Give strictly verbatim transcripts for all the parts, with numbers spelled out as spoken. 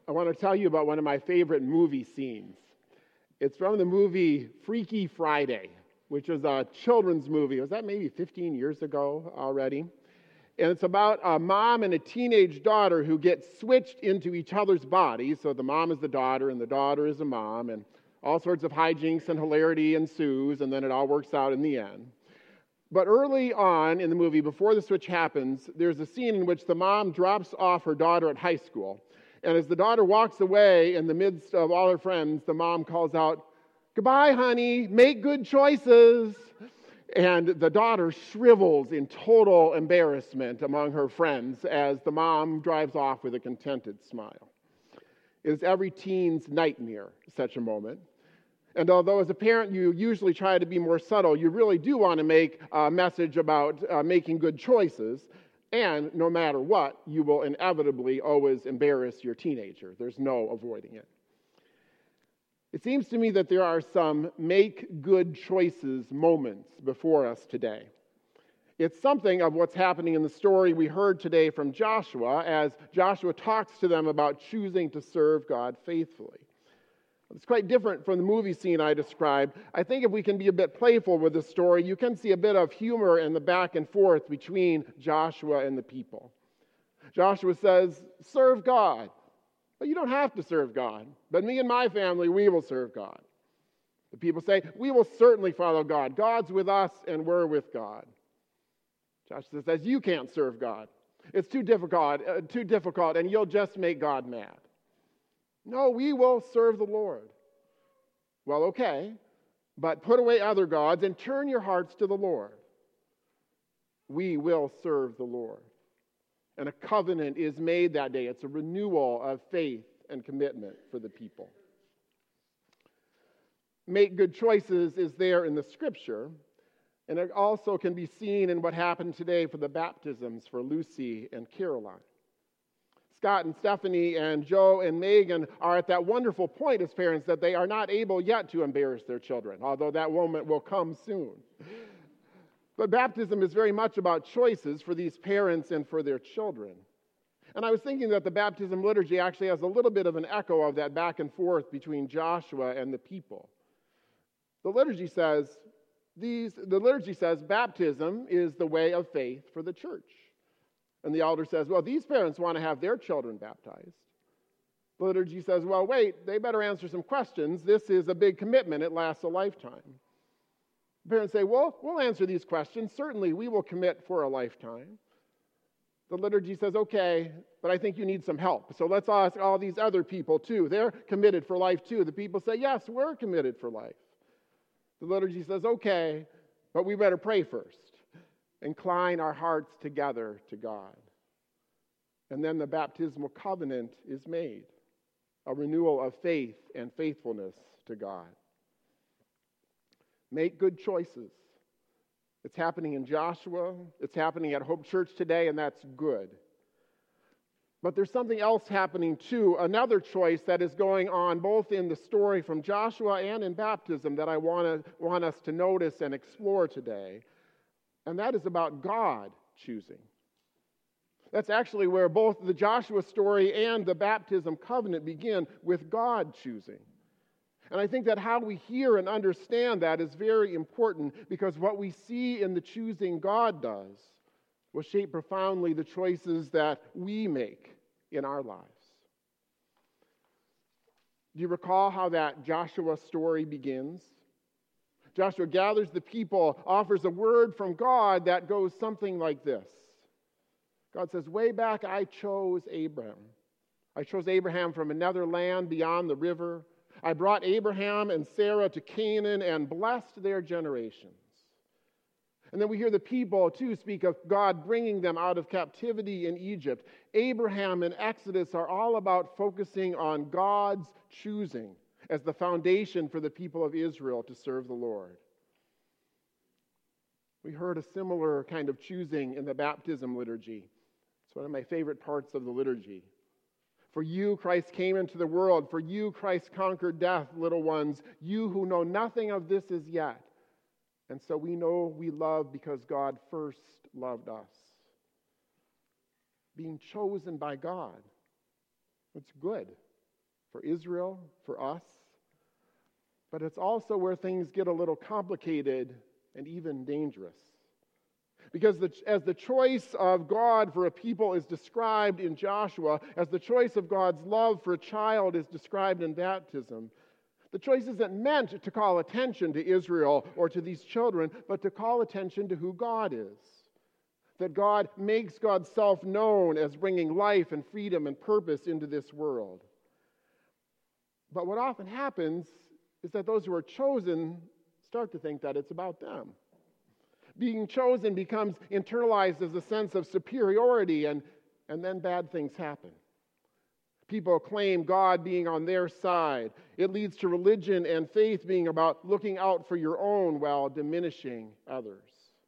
I want to tell you about one of my favorite movie scenes. It's from the movie Freaky Friday, which was a children's movie. Was that maybe fifteen years ago already? And it's about a mom and a teenage daughter who get switched into each other's bodies. So the mom is the daughter and the daughter is the mom, and all sorts of hijinks and hilarity ensues, and then it all works out in the end. But early on in the movie, before the switch happens, there's a scene in which the mom drops off her daughter at high school. And as the daughter walks away in the midst of all her friends, the mom calls out, "Goodbye, honey, make good choices." And the daughter shrivels in total embarrassment among her friends as the mom drives off with a contented smile. It is every teen's nightmare, such a moment. And although as a parent you usually try to be more subtle, you really do want to make a message about uh, making good choices. And no matter what, you will inevitably always embarrass your teenager. There's no avoiding it. It seems to me that there are some make good choices moments before us today. It's something of what's happening in the story we heard today from Joshua as Joshua talks to them about choosing to serve God faithfully. It's quite different from the movie scene I described. I think if we can be a bit playful with the story, you can see a bit of humor in the back and forth between Joshua and the people. Joshua says, "Serve God." Well, you don't have to serve God, but me and my family, we will serve God. The people say, "We will certainly follow God. God's with us and we're with God." Joshua says, "You can't serve God. It's too difficult, uh, too difficult, and you'll just make God mad." "No, we will serve the Lord." "Well, okay, but put away other gods and turn your hearts to the Lord." We will serve the Lord. And a covenant is made that day. It's a renewal of faith and commitment for the people. Make good choices is there in the scripture, and it also can be seen in what happened today for the baptisms for Lucy and Caroline. Scott and Stephanie and Joe and Megan are at that wonderful point as parents that they are not able yet to embarrass their children, although that moment will come soon. But baptism is very much about choices for these parents and for their children. And I was thinking that the baptism liturgy actually has a little bit of an echo of that back and forth between Joshua and the people. The liturgy says, these, the liturgy says baptism is the way of faith for the church. And the elder says, well, these parents want to have their children baptized. The liturgy says, well, wait, they better answer some questions. This is a big commitment. It lasts a lifetime. The parents say, well, we'll answer these questions. Certainly, we will commit for a lifetime. The liturgy says, okay, but I think you need some help. So let's ask all these other people too. They're committed for life too. The people say, yes, we're committed for life. The liturgy says, okay, but we better pray first. Incline our hearts together to God. And then the baptismal covenant is made, a renewal of faith and faithfulness to God. Make good choices. It's happening in Joshua. It's happening at Hope Church today, and that's good. But there's something else happening too, another choice that is going on both in the story from Joshua and in baptism that I want to want us to notice and explore today. And that is about God choosing. That's actually where both the Joshua story and the baptism covenant begin, with God choosing. And I think that how we hear and understand that is very important, because what we see in the choosing God does will shape profoundly the choices that we make in our lives. Do you recall how that Joshua story begins? Joshua gathers the people, offers a word from God that goes something like this. God says, way back I chose Abraham. I chose Abraham from another land beyond the river. I brought Abraham and Sarah to Canaan and blessed their generations. And then we hear the people, too, speak of God bringing them out of captivity in Egypt. Abraham and Exodus are all about focusing on God's choosing as the foundation for the people of Israel to serve the Lord. We heard a similar kind of choosing in the baptism liturgy. It's one of my favorite parts of the liturgy. For you, Christ came into the world. For you, Christ conquered death, little ones. You who know nothing of this as yet. And so we know we love because God first loved us. Being chosen by God. It's good. for Israel, for us. But it's also where things get a little complicated and even dangerous. Because the, as the choice of God for a people is described in Joshua, as the choice of God's love for a child is described in baptism, the choice isn't meant to call attention to Israel or to these children, but to call attention to who God is. That God makes God's self known as bringing life and freedom and purpose into this world. But what often happens is that those who are chosen start to think that it's about them. Being chosen becomes internalized as a sense of superiority, and, and then bad things happen. People claim God being on their side. It leads to religion and faith being about looking out for your own while diminishing others.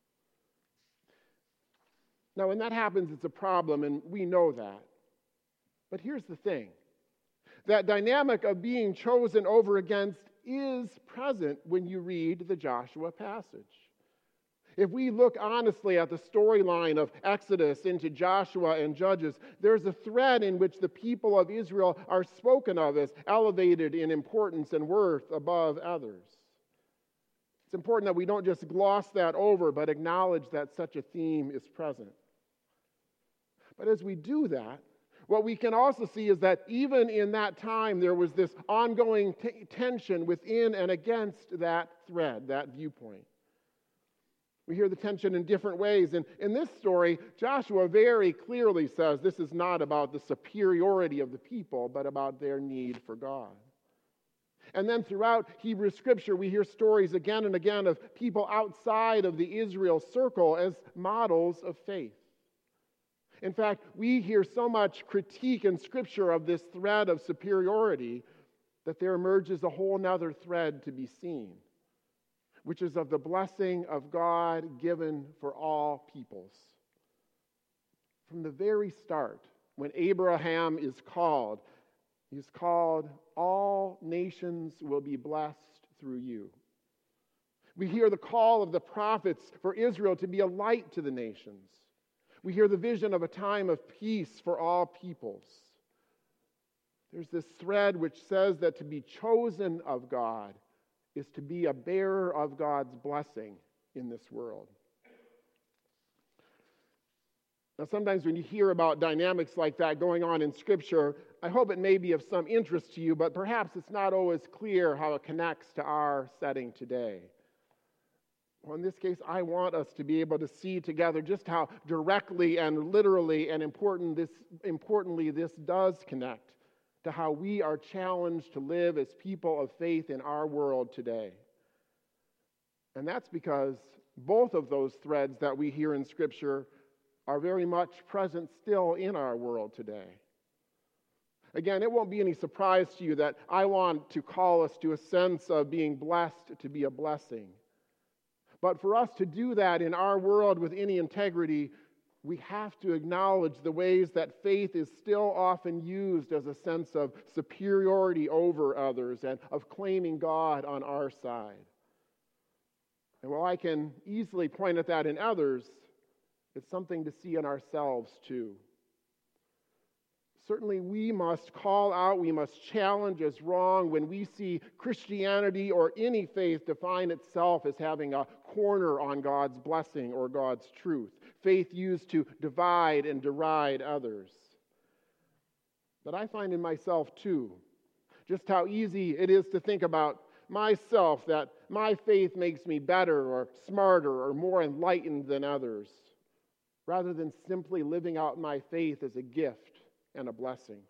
Now, when that happens, it's a problem, and we know that. But here's the thing. That dynamic of being chosen over against is present when you read the Joshua passage. If we look honestly at the storyline of Exodus into Joshua and Judges, there's a thread in which the people of Israel are spoken of as elevated in importance and worth above others. It's important that we don't just gloss that over, but acknowledge that such a theme is present. But as we do that, what we can also see is that even in that time, there was this ongoing t- tension within and against that thread, that viewpoint. We hear the tension in different ways. And in this story, Joshua very clearly says this is not about the superiority of the people, but about their need for God. And then throughout Hebrew Scripture, we hear stories again and again of people outside of the Israel circle as models of faith. In fact, we hear so much critique in Scripture of this thread of superiority that there emerges a whole nother thread to be seen, which is of the blessing of God given for all peoples. From the very start, when Abraham is called, he's called, all nations will be blessed through you. We hear the call of the prophets for Israel to be a light to the nations. We hear the vision of a time of peace for all peoples. There's this thread which says that to be chosen of God is to be a bearer of God's blessing in this world. Now, sometimes when you hear about dynamics like that going on in Scripture, I hope it may be of some interest to you, but perhaps it's not always clear how it connects to our setting today. Well, in this case, I want us to be able to see together just how directly and literally and important this, importantly this does connect to how we are challenged to live as people of faith in our world today. And that's because both of those threads that we hear in Scripture are very much present still in our world today. Again, it won't be any surprise to you that I want to call us to a sense of being blessed to be a blessing. But for us to do that in our world with any integrity, we have to acknowledge the ways that faith is still often used as a sense of superiority over others and of claiming God on our side. And while I can easily point at that in others, it's something to see in ourselves too. Certainly we must call out, we must challenge as wrong when we see Christianity or any faith define itself as having a corner on God's blessing or God's truth. Faith used to divide and deride others. But I find in myself too, just how easy it is to think about myself that my faith makes me better or smarter or more enlightened than others, rather than simply living out my faith as a gift and a blessing.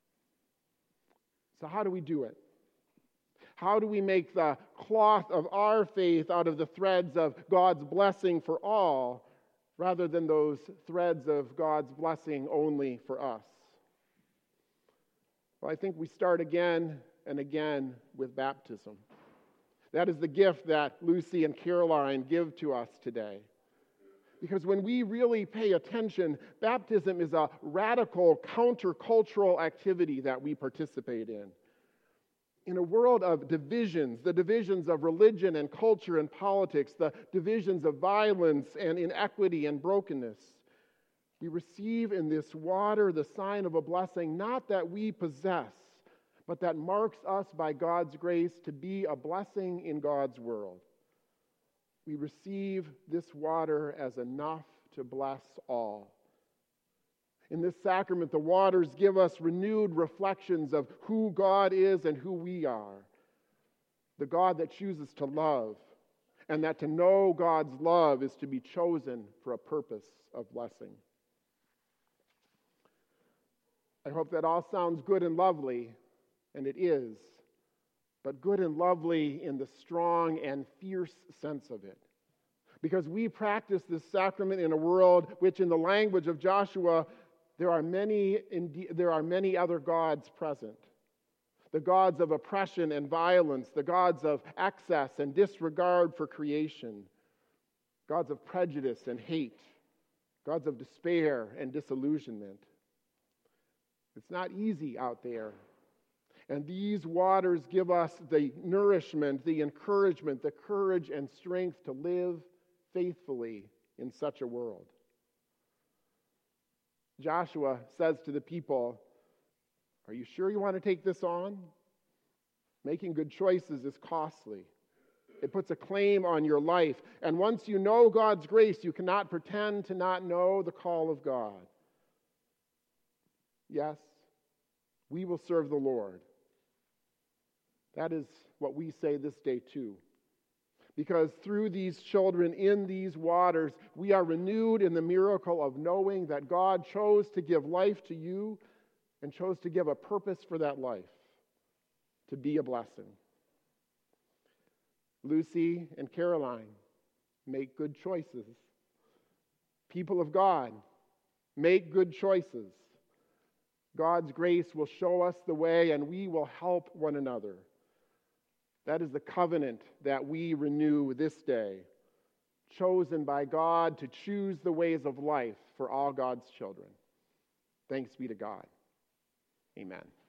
So how do we do it? How do we make the cloth of our faith out of the threads of God's blessing for all, rather than those threads of God's blessing only for us? Well, I think we start again and again with baptism. That is the gift that Lucy and Caroline give to us today. Because when we really pay attention, baptism is a radical countercultural activity that we participate in. In a world of divisions, the divisions of religion and culture and politics, the divisions of violence and inequity and brokenness, we receive in this water the sign of a blessing not that we possess, but that marks us by God's grace to be a blessing in God's world. We receive this water as enough to bless all. In this sacrament, the waters give us renewed reflections of who God is and who we are. The God that chooses to love, and that to know God's love is to be chosen for a purpose of blessing. I hope that all sounds good and lovely, and it is, but good and lovely in the strong and fierce sense of it. Because we practice this sacrament in a world which, in the language of Joshua, there are many, there are many other gods present. The gods of oppression and violence, the gods of excess and disregard for creation, gods of prejudice and hate, gods of despair and disillusionment. It's not easy out there. And these waters give us the nourishment, the encouragement, the courage and strength to live faithfully in such a world. Joshua says to the people, "Are you sure you want to take this on? Making good choices is costly. It puts a claim on your life. And once you know God's grace, you cannot pretend to not know the call of God. Yes, we will serve the Lord." That is what we say this day too. Because through these children in these waters, we are renewed in the miracle of knowing that God chose to give life to you and chose to give a purpose for that life, to be a blessing. Lucy and Caroline, make good choices. People of God, make good choices. God's grace will show us the way, and we will help one another. That is the covenant that we renew this day, chosen by God to choose the ways of life for all God's children. Thanks be to God. Amen.